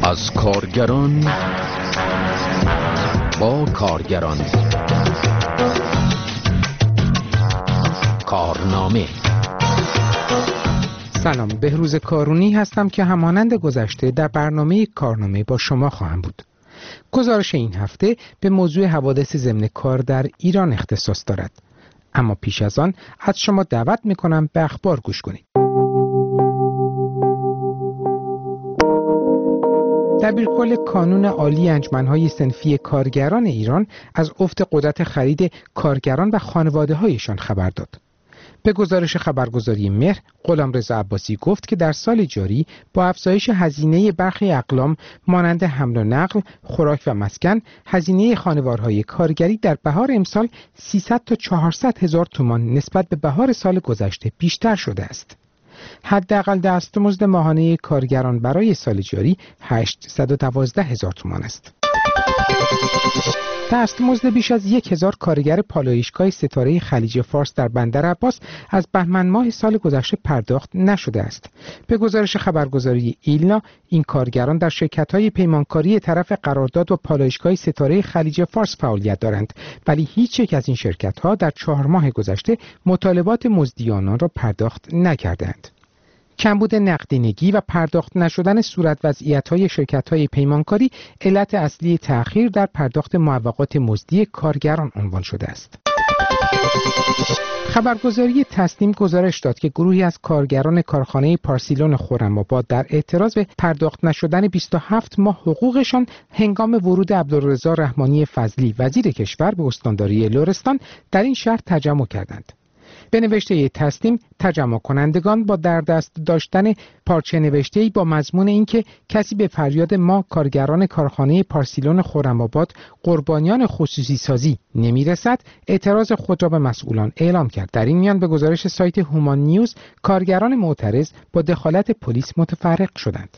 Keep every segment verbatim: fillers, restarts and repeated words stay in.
از کارگران با کارگران. کارنامه. سلام، بهروز کارونی هستم که همانند گذشته در برنامه کارنامه با شما خواهم بود. گزارش این هفته به موضوع حوادث ضمن کار در ایران اختصاص دارد. اما پیش از آن از شما دعوت می‌کنم به اخبار گوش کنید. دبیرکل کانون عالی انجمن‌های صنفی کارگران ایران از افت قدرت خرید کارگران و خانواده‌هایشان خبر داد. به گزارش خبرگزاری مهر، غلامرضا عباسی گفت که در سال جاری با افزایش هزینه برخی اقلام مانند حمل و نقل، خوراک و مسکن، هزینه خانوارهای کارگری در بهار امسال سیصد تا چهارصد هزار تومان نسبت به بهار سال گذشته بیشتر شده است. حداقل دستمزد ماهانه کارگران برای سال جاری هشتصد و دوازده هزار تومان است. دستمزد بیش از یک هزار کارگر پالایشگاه ستاره خلیج فارس در بندر عباس از بهمن ماه سال گذشته پرداخت نشده است. به گزارش خبرگزاری ایلنا، این کارگران در شرکت‌های پیمانکاری طرف قرارداد و پالایشگاه ستاره خلیج فارس فعالیت دارند، ولی هیچ یک از این شرکت‌ها در چهار ماه گذشته مطالبات مزدی آنان را پرداخت نکردند. کمبود نقدینگی و پرداخت نشدن صورت وضعیت‌های شرکت‌های پیمانکاری علت اصلی تأخیر در پرداخت معوقات مزدی کارگران عنوان شده است. خبرگزاری تسنیم گزارش داد که گروهی از کارگران کارخانه پارسیلون خرم‌آباد در اعتراض به پرداخت نشدن بیست و هفت ماه حقوقشان هنگام ورود عبدالرضا رحمانی فضلی وزیر کشور به استانداری لرستان در این شهر تجمع کردند. به نوشته تسنیم، تجمع کنندگان با در دست داشتن پارچه نوشته‌ای با مضمون اینکه کسی به فریاد ما کارگران کارخانه پارسیلون خرم‌آباد قربانیان خصوصی سازی نمیرسد، اعتراض خود را به مسئولان اعلام کرد. در این میان به گزارش سایت هومان نیوز، کارگران معترض با دخالت پلیس متفرق شدند.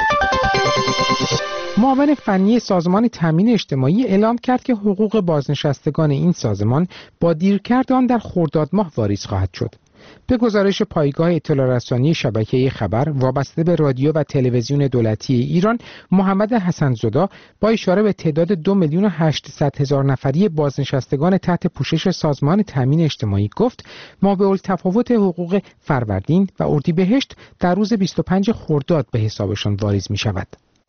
معاون فنی سازمان تامین اجتماعی اعلام کرد که حقوق بازنشستگان این سازمان با دیرکرد آن در خرداد ماه واریز خواهد شد. به گزارش پایگاه اطلاع رسانی شبکه خبر وابسته به رادیو و تلویزیون دولتی ایران، محمد حسن‌زاده با اشاره به تعداد دو میلیون و هشتصد هزار نفری بازنشستگان تحت پوشش سازمان تامین اجتماعی گفت مابعالتفاوت حقوق فروردین و اردیبهشت در روز بیست و پنجم خرداد به حسابشان واریز می شود.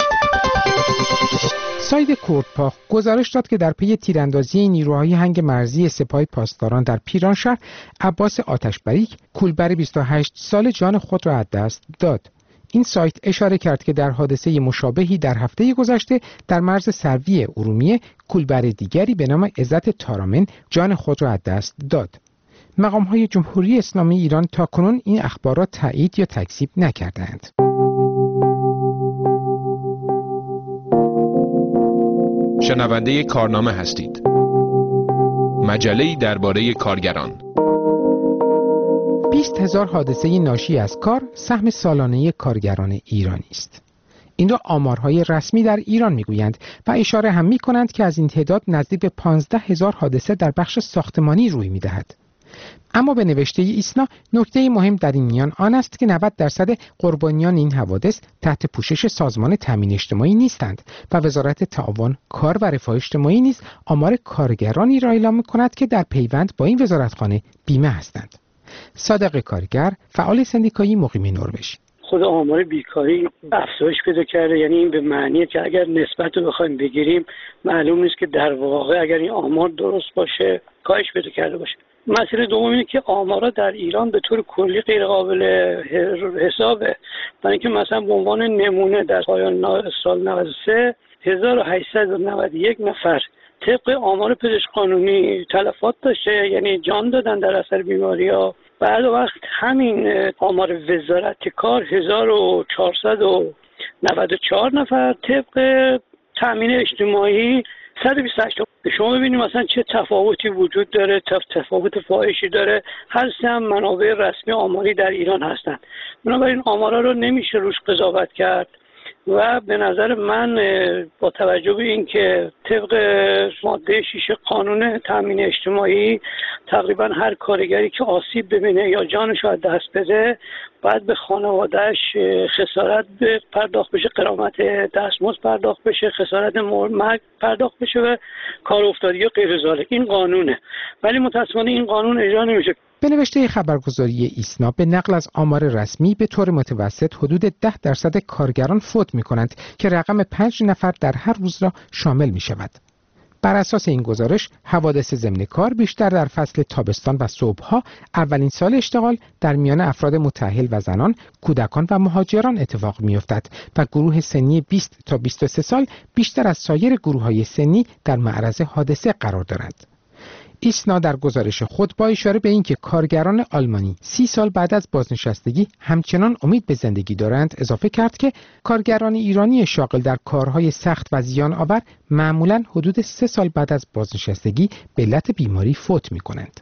سایت کردپاخ گزارش داد که در پی تیراندازی نیروهای هنگ مرزی سپاه پاسداران در پیرانشهر، عباس آتشبریک کولبر بیست و هشت ساله جان خود را از دست داد. این سایت اشاره کرد که در حادثه مشابهی در هفته گذشته در مرز سروی ارومیه کولبر دیگری به نام عزت تارامن جان خود را از دست داد. مقام‌های جمهوری اسلامی ایران تاکنون این اخبارات تایید یا تکذیب نکردند. شنونده کارنامه هستید. مجله‌ای درباره کارگران. بیست هزار حادثه ناشی از کار سهم سالانه کارگران ایرانی است. این را آمارهای رسمی در ایران میگویند و اشاره هم میکنند که از این تعداد نزدیک به پانزده هزار حادثه در بخش ساختمانی روی میدهد. اما به نوشته ایسنا، نکته مهم در این میان آن است که نود درصد قربانیان این حوادث تحت پوشش سازمان تامین اجتماعی نیستند و وزارت تعاون، کار و رفاه اجتماعی نیز آمار کارگرانی را اعلام می‌کند که در پیوند با این وزارتخانه بیمه هستند. صادق کارگر، فعال سندیکایی مقیم نروژ: خود آمار بیکاری افزایش پیدا کرده، یعنی این به معنیه که اگر نسبت رو بخوایم بگیریم معلوم نیست که در واقع اگر این آمار درست باشه کاهش پیدا کرده باشه. مسئله دوم اینه که آمارا در ایران به طور کلی غیر قابل حسابه. برای اینکه مثلا به عنوان نمونه در پایان سال نود و سه هزار و هشتصد و نود و یک نفر طبق آمار پزشک قانونی تلفات داشته، یعنی جان دادن در اثر بیماری‌ها. بعد وقت همین آمار وزارت کار هزار و چهارصد و نود و چهار نفر، طبق تامین اجتماعی صد و بیست و هشت. شما ببینید مثلا چه تفاوتی وجود داره، تفاوت فاحشی داره. هر سه هم منابع رسمی آماری در ایران هستند. بنابراین آمارا رو نمیشه روش قضاوت کرد و به نظر من با توجه به اینکه طبق ماده شش قانون تامین اجتماعی تقریبا هر کارگری که آسیب ببینه یا جانش از دست بده باید به خانواده‌اش خسارت پرداخت بشه، غرامت دستمزد پرداخت بشه، خسارت مرگ پرداخت بشه و کار افتادگی و غیر ذالک. این قانونه، ولی متأسفانه این قانون اجرا نمیشه. به نوشته خبرگزاری ایسنا به نقل از آمار رسمی به طور متوسط حدود ده درصد کارگران فوت می کنند که رقم پنج نفر در هر روز را شامل می شود. بر اساس این گزارش حوادث ضمن کار بیشتر در فصل تابستان و صبحها اولین سال اشتغال در میان افراد متأهل و زنان، کودکان و مهاجران اتفاق می افتد و گروه سنی بیست تا بیست و سه سال بیشتر از سایر گروه‌های سنی در معرض حادثه قرار دارند. ایسنا در گزارش خود با اشاره به اینکه کارگران آلمانی سی سال بعد از بازنشستگی همچنان امید به زندگی دارند اضافه کرد که کارگران ایرانی شاغل در کارهای سخت و زیان آور معمولاً حدود سه سال بعد از بازنشستگی به علت بیماری فوت می کنند.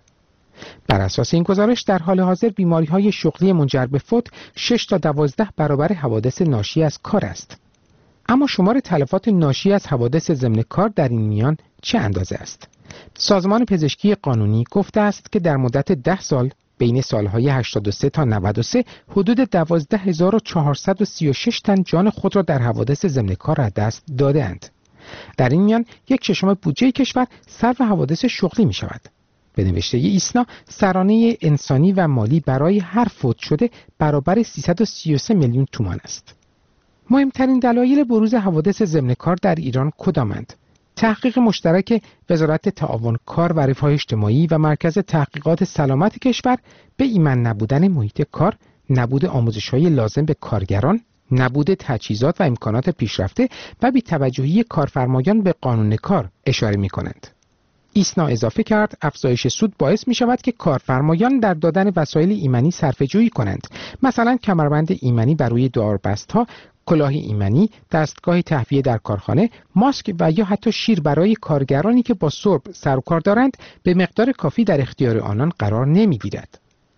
بر اساس این گزارش در حال حاضر بیماری‌های شغلی منجر به فوت شش تا دوازده برابر حوادث ناشی از کار است. اما شمار تلفات ناشی از حوادث ضمن کار در این میان چه اندازه است؟ سازمان پزشکی قانونی گفته است که در مدت ده سال بین سالهای هشتاد و سه تا نود و سه حدود دوازده هزار و چهارصد و سی و شش تن جان خود را در حوادث ضمن کار از دست داده‌اند. در این میان یک ششم بودجه کشور صرف حوادث شغلی می شود. به نوشته ایسنا سرانه انسانی و مالی برای هر فوت شده برابر سیصد و سی و سه میلیون تومان است. مهمترین دلایل بروز حوادث ضمن کار در ایران کدامند؟ تحقیق مشترک وزارت تعاون کار و رفاه اجتماعی و مرکز تحقیقات سلامت کشور به ایمن نبودن محیط کار، نبود آموزش‌های لازم به کارگران، نبود تجهیزات و امکانات پیشرفته و بی‌توجهی کارفرمایان به قانون کار اشاره می‌کنند. ایسنا اضافه کرد افزایش سود باعث می شود که کارفرمایان در دادن وسایل ایمنی صرفه‌جویی کنند، مثلا کمربند ایمنی بر روی داربست‌ها، کلاه ایمنی، دستگاه تهویه در کارخانه، ماسک و یا حتی شیر برای کارگرانی که با سرب سر و کار دارند به مقدار کافی در اختیار آنان قرار نمی‌گیرد.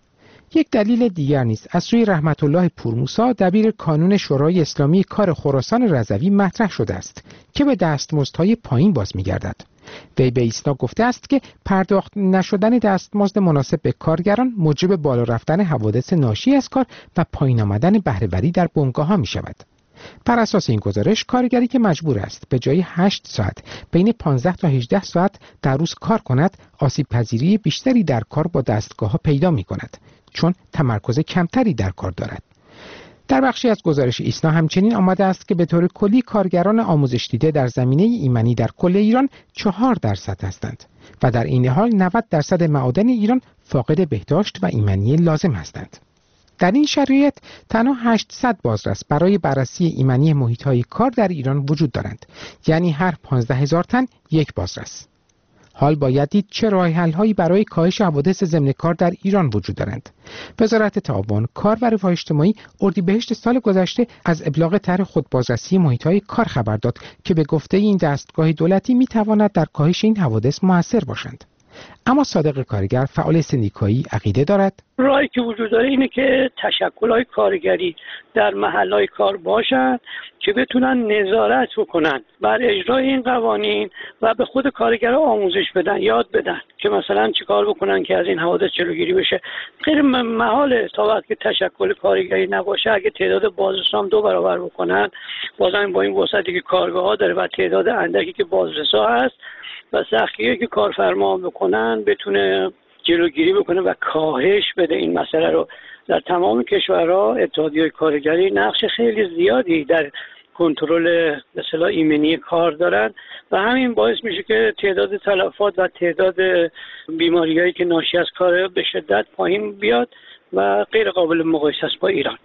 یک دلیل دیگر نیز از سوی رحمت الله پورموسا دبیر کانون شورای اسلامی کار خراسان رضوی مطرح شده است که به دستمزدهای پایین باز می‌گردد. وی به ایسنا گفته است که پرداخت نشدن دستمزد مناسب به کارگران موجب بالا رفتن حوادث ناشی از کار و پایین آمدن بهره‌وری در بنگاه‌ها می‌شود. بر اساس این گزارش کارگری که مجبور است به جای هشت ساعت بین پانزده تا هجده ساعت در روز کار کند، آسیب پذیری بیشتری در کار با دستگاه‌ها پیدا می‌کند، چون تمرکز کمتری در کار دارد. در بخشی از گزارش ایسنا همچنین آمده است که به طور کلی کارگران آموزش دیده در زمینه ایمنی در کل ایران چهار درصد هستند و در این حال نود درصد معادن ایران فاقد بهداشت و ایمنی لازم هستند. در این شرایط تنها هشتصد بازرس برای بررسی ایمنی محیط‌های کار در ایران وجود دارند، یعنی هر پانزده هزار تن یک بازرس. حال باید دید چه راه‌حل‌هایی برای کاهش حوادث ضمن کار در ایران وجود دارند. وزارت تعاون کار و رفاه اجتماعی اردیبهشت سال گذشته از ابلاغ طرح خودبازرسی محیط‌های کار خبر داد که به گفته این دستگاه دولتی می‌تواند در کاهش این حوادث مؤثر باشند. اما صادق کارگر فعال سندیکایی عقیده دارد راهی که وجود داره اینه که تشکل‌های کارگری در محل‌های کار باشند که بتونن نظارت بکنن بر اجرای این قوانین و به خود کارگرها آموزش بدن، یاد بدن که مثلا چیکار بکنن که از این حوادث جلوگیری بشه. غیر محاله تا وقتی که تشکل کارگری نباشه اگه تعداد بازرسان دو برابر بکنن، بازم با این وسعتی که کارگاه‌ها داره و تعداد اندکی که بازرسا هست و سختگیری که کارفرما بکنن بتونه جلوگیری بکنه و کاهش بده این مسئله رو. در تمام کشورها اتحادیه‌های کارگری نقش خیلی زیادی در کنترل به اصطلاح ایمنی کار دارن و همین باعث میشه که تعداد تلفات و تعداد بیماریایی که ناشی از کار به شدت پایین بیاد و غیر قابل مقایسه است با ایران.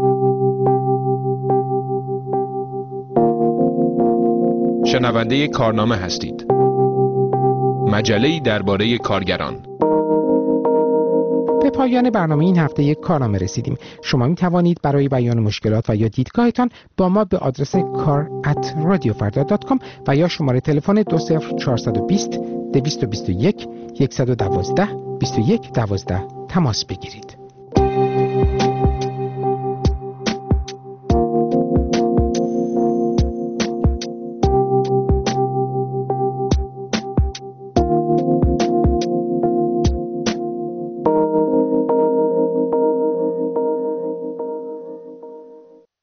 شنونده کارنامه هستید. مجله‌ای درباره کارگران. به پایان برنامه این هفته یک کارنامه رسیدیم. شما می توانید برای بیان مشکلات و یا دیدگاهتان با ما به آدرس کار ات رادیو فردا دات کام و یا شماره تلفن دو صفر چهار دو صفر دویست و بیست و یک صد و دوازده بیست و یک دوازده تماس بگیرید.